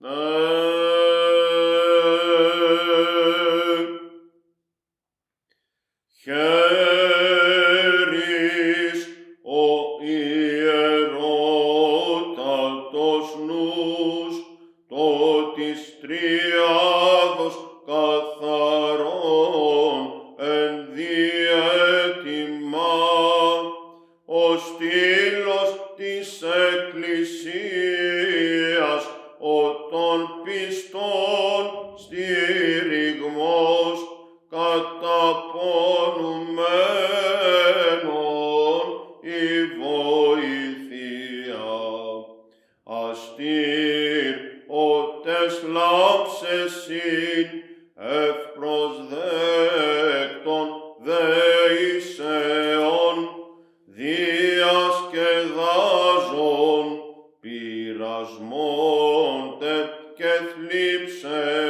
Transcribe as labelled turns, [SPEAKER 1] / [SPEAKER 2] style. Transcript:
[SPEAKER 1] Χέρις ο ιερότατος νους, το της τριάδος καθαρόν ενδιέτοιμα, ο στήλος της Εκκλησίας, ο των πιστών στηριγμός, καταπονουμένων η βοήθεια. Αστήρ ότες λάμψεσιν ευπροσδέκτων δεήσεων, διασκεδάζων πειρασμών τε και θλίψεων,